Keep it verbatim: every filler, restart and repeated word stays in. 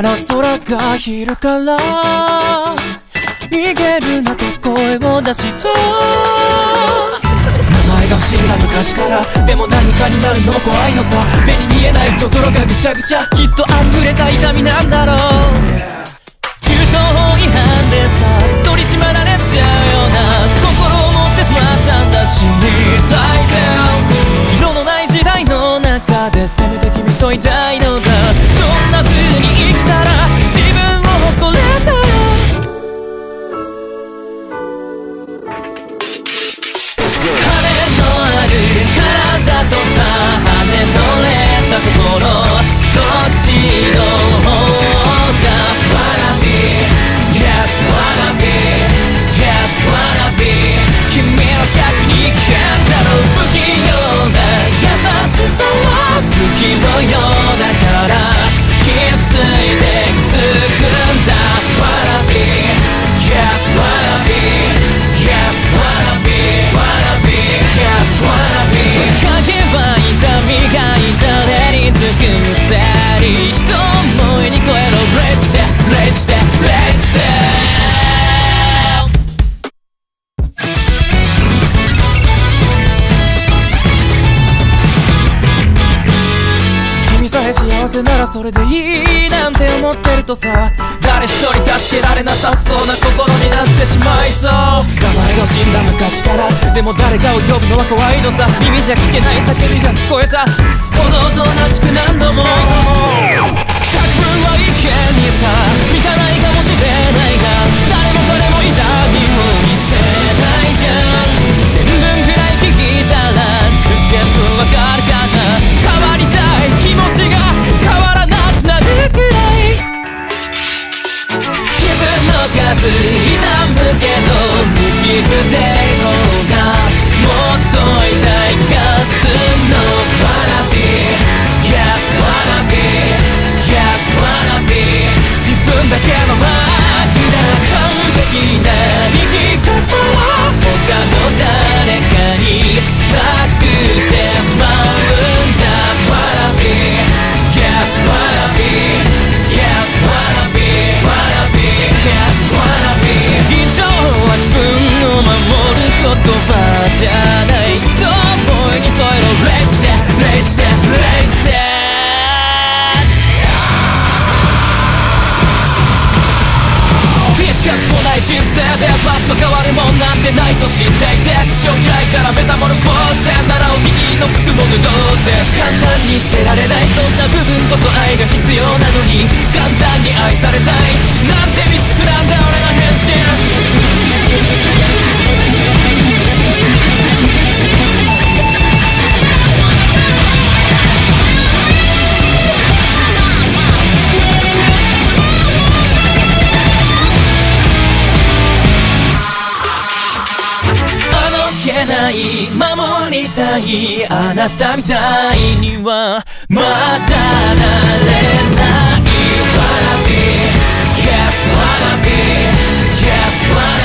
な空が昼から逃げるなと声を出した名前が不審な昔からでも何かになるのも怖いのさ目に見えないところがぐしゃぐしゃきっと溢れた痛みなんだろう銃刀法違反でさ取り締まられちゃうような心を持ってしまったんだ死にたいぜ色のない時代の中でせめて君といたいのだどんな風に生きたら自分を誇れんだ羽のある体とさ羽のれた心どっちの方が Wanna be Yes wanna be Yes wanna be 君の近くに来たんだろう不器用な優しさは不器のようだから気づいて気づくんだ Wanna be Yes wanna be Yes wanna be Wanna be Yes wanna be 影は痛みが痛れにつくせり人思いに超えろ Let's stay Let's stay Let's stay君さえ幸せならそれでいいなんて思ってるとさ誰一人助けられなさそうな心になってしまいそう名前が死んだ昔からでも誰かを呼ぶのは怖いのさ耳じゃ聞けない叫びが聞こえた鼓動と同じく何度も百分は意見にさ満たないかもしれないが誰も誰も痛みも見せないじゃん全文くらい聞いたら全部わかるかな変わりたい気持ちが変わらなくなるくらい傷の数痛むけど無傷でいる方がもっと痛い気がするの Wanna be Yes wanna be Yes wanna be 自分だけのマークだ完璧な生き方は他の誰かに託してしまうんだ Wanna be Yes wanna be Yes wanna be Wanna be Yes wanna be 以上は自分を守る言葉じゃない人思いに添えろ Let's stay Let's stay Let's stay資格もない人生でパッと変わるもんなんてないと知っていて口を開いたらメタモルフォーゼならお気に入りの服も脱ごうぜ簡単に捨てられないそんな部分こそ愛が必要なのに簡単に愛されたいなんて未熟なんだ俺の変身守りたいあなたみたいにはまだなれない Wanna be Yes wanna be Yes wanna be